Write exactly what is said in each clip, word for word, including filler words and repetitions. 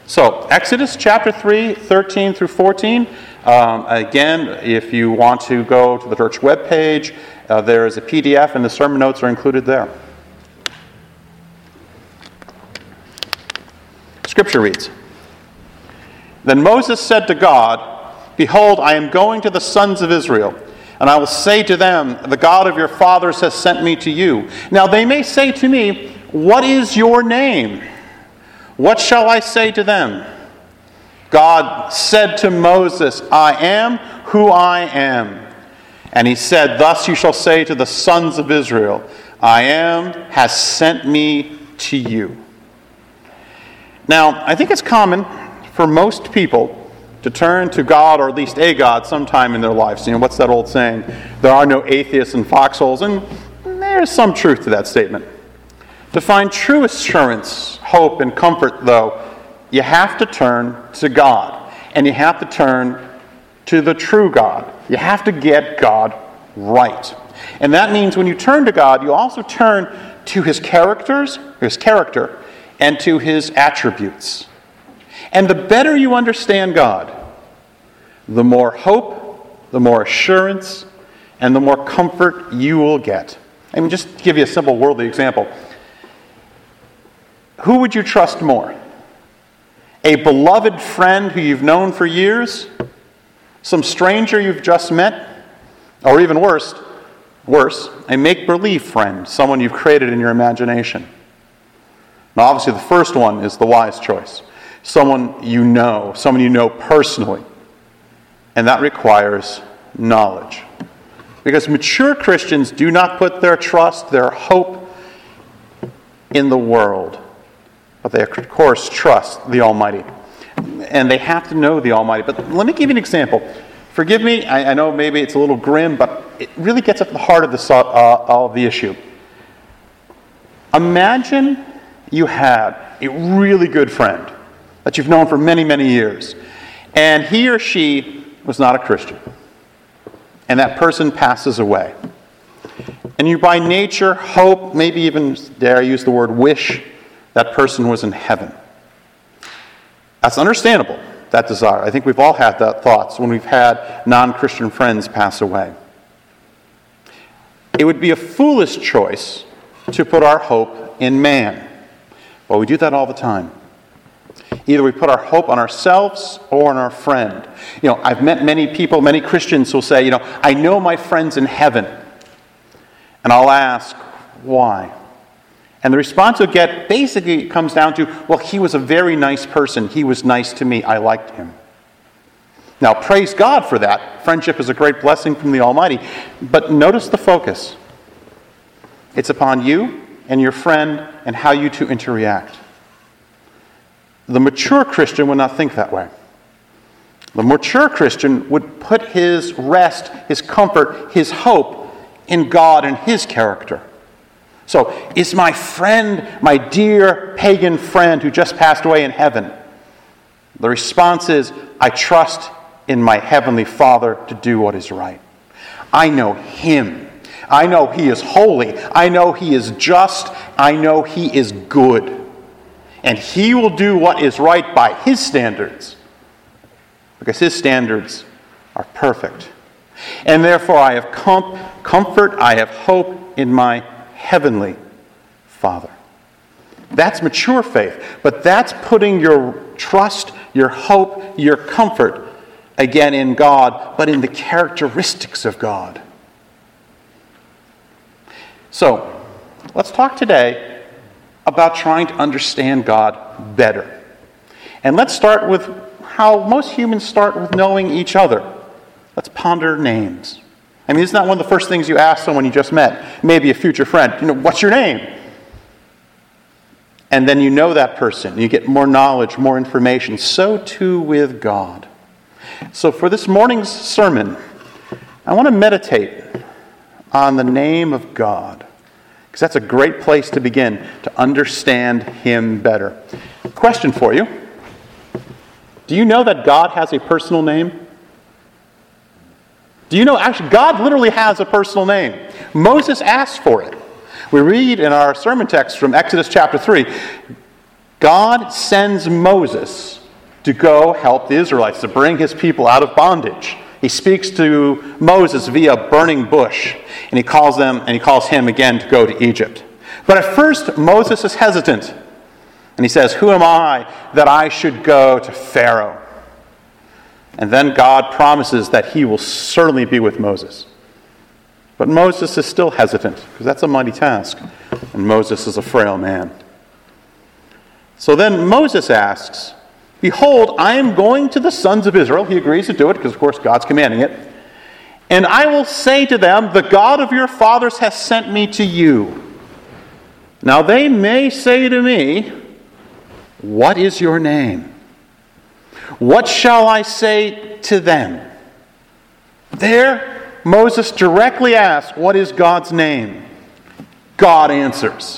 So, Exodus chapter three, thirteen through fourteen. Um, again, if you want to go to the church webpage, uh, there is a P D F and the sermon notes are included there. Scripture reads, "Then Moses said to God, 'Behold, I am going to the sons of Israel, and I will say to them, the God of your fathers has sent me to you. Now they may say to me, what is your name? What shall I say to them?' God said to Moses, 'I am who I am.' And he said, 'Thus you shall say to the sons of Israel, I am has sent me to you.'" Now, I think it's common for most people to turn to God, or at least a God, sometime in their lives. You know, what's that old saying? There are no atheists in foxholes, and there's some truth to that statement. To find true assurance, hope, and comfort, though, you have to turn to God, and you have to turn to the true God. You have to get God right. And that means when you turn to God, you also turn to His characters, His character, and to His attributes. And the better you understand God, the more hope, the more assurance, and the more comfort you will get. I mean, just to give you a simple worldly example. Who would you trust more? A beloved friend who you've known for years? Some stranger you've just met? Or even worse, worse, a make-believe friend, someone you've created in your imagination? Now, obviously, the first one is the wise choice. Someone you know, someone you know personally. And that requires knowledge. Because mature Christians do not put their trust, their hope in the world. But they, of course, trust the Almighty. And they have to know the Almighty. But let me give you an example. Forgive me, I, I know maybe it's a little grim, but it really gets at the heart of the, uh, of the issue. Imagine you had a really good friend that you've known for many, many years, and he or she was not a Christian, and that person passes away. And you by nature hope, maybe even, dare I use the word wish, that person was in heaven. That's understandable, that desire. I think we've all had that thoughts when we've had non-Christian friends pass away. It would be a foolish choice to put our hope in man. Well, we do that all the time. Either we put our hope on ourselves or on our friend. You know, I've met many people, many Christians who will say, you know, I know my friend's in heaven. And I'll ask, why? And the response you'll get basically comes down to, well, he was a very nice person. He was nice to me. I liked him. Now, praise God for that. Friendship is a great blessing from the Almighty. But notice the focus. It's upon you and your friend and how you two interact. The mature Christian would not think that way. The mature Christian would put his rest, his comfort, his hope in God and His character. So, is my friend, my dear pagan friend who just passed away in heaven? The response is, I trust in my Heavenly Father to do what is right. I know Him. I know He is holy. I know He is just. I know He is good. And He will do what is right by His standards. Because His standards are perfect. And therefore I have com- comfort, I have hope in my Heavenly Father. That's mature faith. But that's putting your trust, your hope, your comfort, again in God, but in the characteristics of God. So, let's talk today about trying to understand God better. And let's start with how most humans start with knowing each other. Let's ponder names. I mean, isn't that one of the first things you ask someone you just met? Maybe a future friend. You know, what's your name? And then you know that person. You get more knowledge, more information. So too with God. So for this morning's sermon, I want to meditate on the name of God. Because that's a great place to begin, to understand Him better. Question for you. Do you know that God has a personal name? Do you know, actually, God literally has a personal name. Moses asked for it. We read in our sermon text from Exodus chapter three, God sends Moses to go help the Israelites, to bring his people out of bondage. He speaks to Moses via a burning bush, and he calls them, and he calls him again to go to Egypt. But at first, Moses is hesitant, and he says, "Who am I that I should go to Pharaoh?" And then God promises that he will certainly be with Moses. But Moses is still hesitant, because that's a mighty task, and Moses is a frail man. So then Moses asks, "Behold, I am going to the sons of Israel." He agrees to do it, because of course God's commanding it. "And I will say to them, the God of your fathers has sent me to you. Now they may say to me, what is your name? What shall I say to them?" There, Moses directly asks, what is God's name? God answers,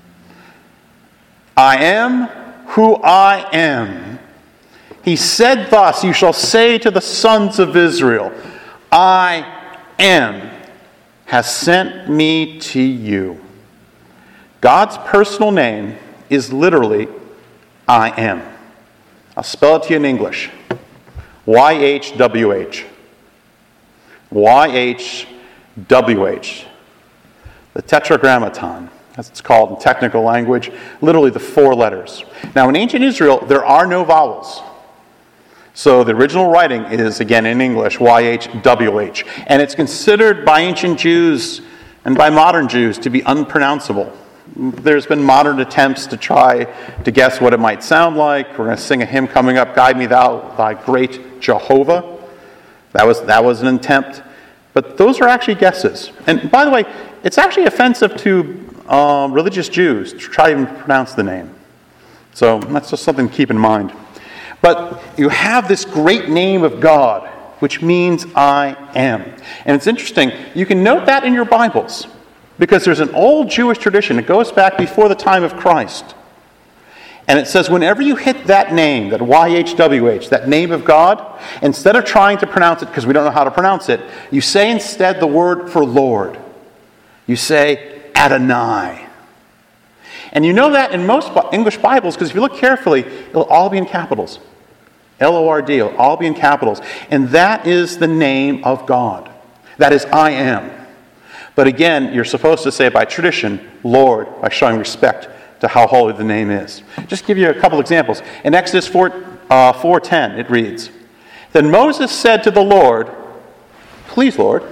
"I am who I am. He said thus, you shall say to the sons of Israel, I am has sent me to you." God's personal name is literally I am. I'll spell it to you in English. Y H W H. Y H W H. The Tetragrammaton, as it's called in technical language, literally the four letters. Now, in ancient Israel, there are no vowels. So the original writing is, again, in English, Y H W H. And it's considered by ancient Jews and by modern Jews to be unpronounceable. There's been modern attempts to try to guess what it might sound like. We're going to sing a hymn coming up, "Guide Me Thou, Thy Great Jehovah." That was, that was an attempt. But those are actually guesses. And by the way, it's actually offensive to uh, religious Jews to try to even pronounce the name. So that's just something to keep in mind. But you have this great name of God, which means I am. And it's interesting, you can note that in your Bibles, because there's an old Jewish tradition. It goes back before the time of Christ. And it says whenever you hit that name, that Y H W H, that name of God, instead of trying to pronounce it because we don't know how to pronounce it, you say instead the word for Lord. You say Adonai. And you know that in most English Bibles, because if you look carefully, it'll all be in capitals. L O R D, it'll all be in capitals. And that is the name of God. That is I am. But again, you're supposed to say by tradition, Lord, by showing respect to how holy the name is. Just give you a couple examples. In Exodus four, uh, four ten, it reads, "Then Moses said to the Lord," please, Lord.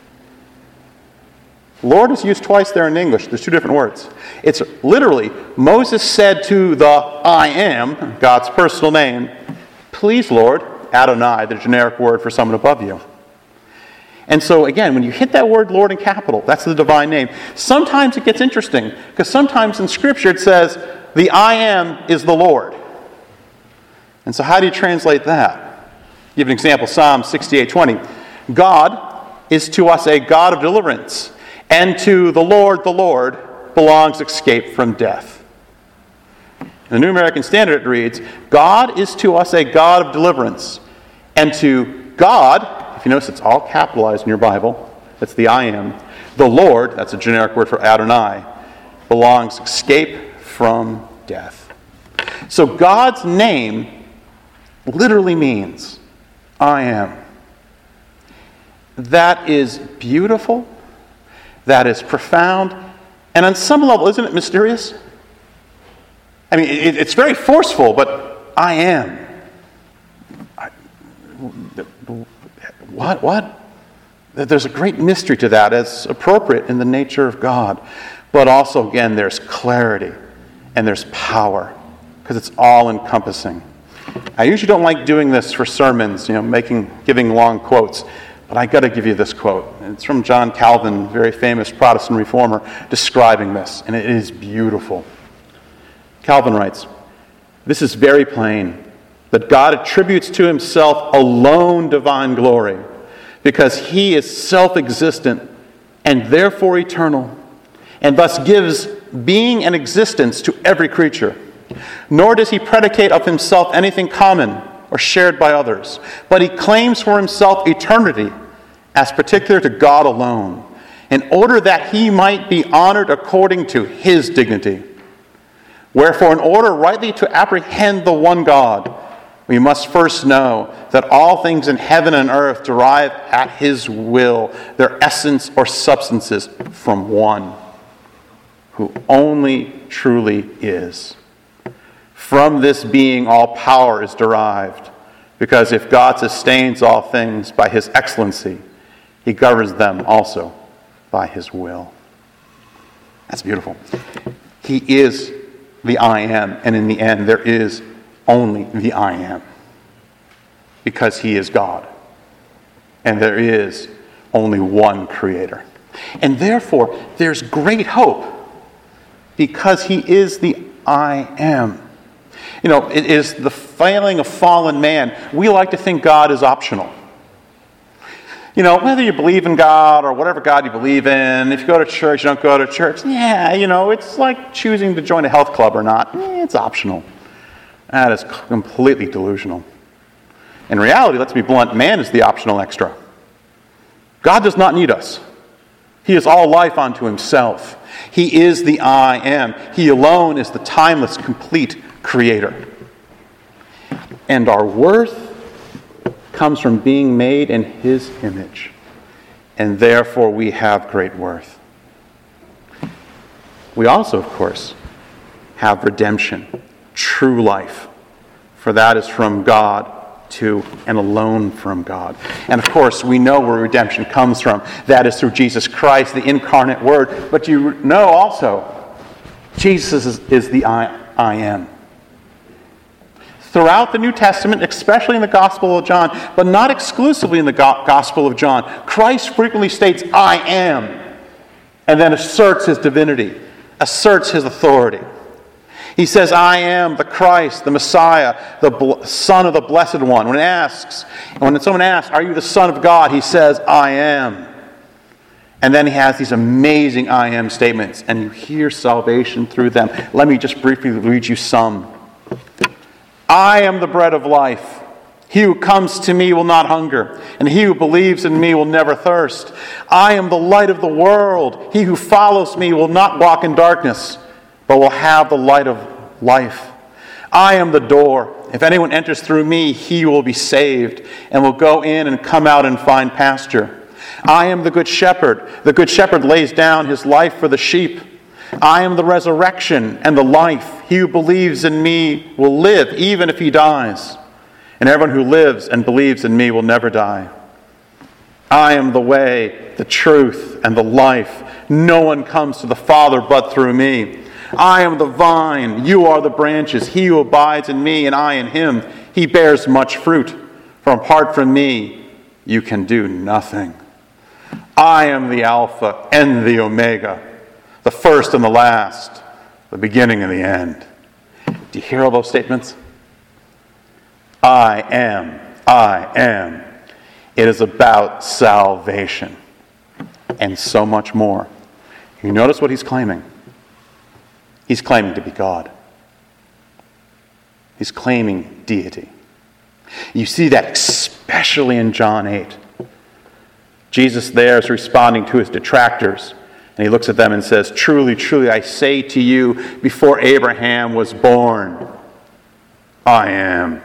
Lord is used twice there in English. There's two different words. It's literally, Moses said to the I am, God's personal name, "Please, Lord," Adonai, the generic word for someone above you. And so, again, when you hit that word Lord in capital, that's the divine name. Sometimes it gets interesting, because sometimes in Scripture it says, the I am is the Lord. And so how do you translate that? Give an example, Psalm sixty-eight twenty. "God is to us a God of deliverance, and to the Lord, the Lord, belongs escape from death." In the New American Standard it reads, "God is to us a God of deliverance, and to God," if you notice it's all capitalized in your Bible, that's the I am, "the Lord," that's a generic word for Adonai, "belongs escape from death." So God's name literally means I am. That is beautiful. That is profound. And on some level, isn't it mysterious? I mean, it, it's very forceful, but I am. I, what? What? There's a great mystery to that, as appropriate in the nature of God. But also, again, there's clarity and there's power, because it's all-encompassing. I usually don't like doing this for sermons, you know, making, giving long quotes. But I got to give you this quote. It's from John Calvin, very famous Protestant reformer, describing this, and it is beautiful. Calvin writes, "This is very plain, that God attributes to himself alone divine glory, because he is self-existent and therefore eternal, and thus gives being and existence to every creature. Nor does he predicate of himself anything common or shared by others, but he claims for himself eternity as particular to God alone, in order that he might be honored according to his dignity. Wherefore, in order rightly to apprehend the one God, we must first know that all things in heaven and earth derive at his will their essence or substances from one, who only truly is. From this being all power is derived, because if God sustains all things by his excellency, he governs them also by his will. That's beautiful. He is the I am, and in the end there is only the I am, because he is God, and there is only one creator. And therefore, there's great hope, because he is the I am. You know, it is the failing of fallen man. We like to think God is optional. You know, whether you believe in God or whatever God you believe in, if you go to church, you don't go to church, yeah, you know, it's like choosing to join a health club or not. Eh, it's optional. That is completely delusional. In reality, let's be blunt, man is the optional extra. God does not need us. He is all life unto himself. He is the I am. He alone is the timeless, complete creator. And our worth comes from being made in his image. And therefore we have great worth. We also, of course, have redemption, true life. For that is from God to and alone from God. And of course, we know where redemption comes from. That is through Jesus Christ, the incarnate Word. But you know also, Jesus is, is the I, I am. Throughout the New Testament, especially in the Gospel of John, but not exclusively in the Go- Gospel of John, Christ frequently states, I am, and then asserts his divinity, asserts his authority. He says, I am the Christ, the Messiah, the bl- Son of the Blessed One. When, asks, when someone asks, are you the Son of God? He says, I am. And then he has these amazing I am statements, and you hear salvation through them. Let me just briefly read you some. I am the bread of life. He who comes to me will not hunger, and he who believes in me will never thirst. I am the light of the world. He who follows me will not walk in darkness, but will have the light of life. I am the door. If anyone enters through me, he will be saved, and will go in and come out and find pasture. I am the good shepherd. The good shepherd lays down his life for the sheep. I am the resurrection and the life. He who believes in me will live, even if he dies. And everyone who lives and believes in me will never die. I am the way, the truth, and the life. No one comes to the Father but through me. I am the vine, you are the branches. He who abides in me and I in him, he bears much fruit. For apart from me, you can do nothing. I am the Alpha and the Omega, the first and the last, the beginning and the end. Do you hear all those statements? I am, I am. It is about salvation and so much more. You notice what he's claiming? He's claiming to be God. He's claiming deity. You see that especially in John eight. Jesus there is responding to his detractors. And he looks at them and says, truly, truly, I say to you, before Abraham was born, I am.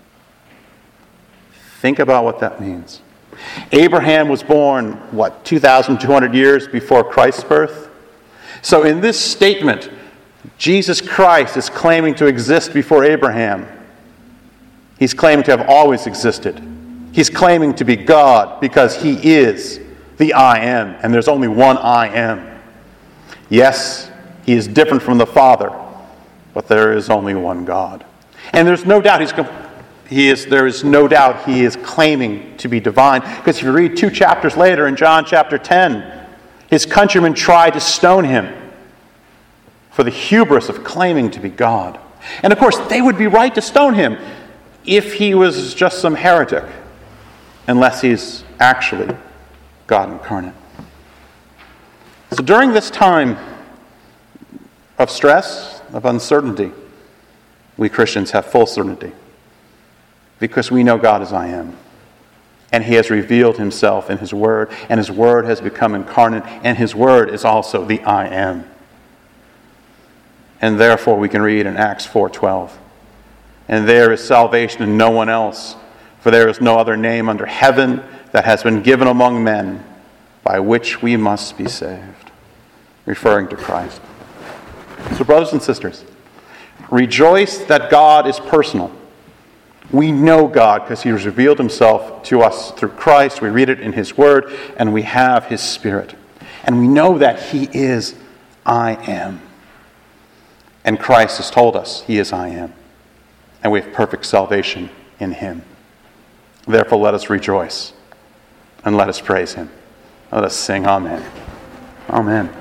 Think about what that means. Abraham was born, what, two thousand two hundred years before Christ's birth? So in this statement, Jesus Christ is claiming to exist before Abraham. He's claiming to have always existed. He's claiming to be God because he is the I am, and there's only one I am. Yes, he is different from the Father, but there is only one God. And there's no doubt he's he is there is no doubt he is claiming to be divine, because if you read two chapters later in John chapter ten, his countrymen tried to stone him for the hubris of claiming to be God. And of course, they would be right to stone him if he was just some heretic, unless he's actually God incarnate. So during this time of stress, of uncertainty, we Christians have full certainty, because we know God as I am. And he has revealed himself in his word, and his word has become incarnate, and his word is also the I am. And therefore we can read in Acts four twelve, and there is salvation in no one else, for there is no other name under heaven that has been given among men by which we must be saved. Referring to Christ. So brothers and sisters, rejoice that God is personal. We know God because he has revealed himself to us through Christ. We read it in his word, and we have his Spirit. And we know that he is I am. And Christ has told us he is I am. And we have perfect salvation in him. Therefore, let us rejoice and let us praise him. Let us sing Amen. Amen.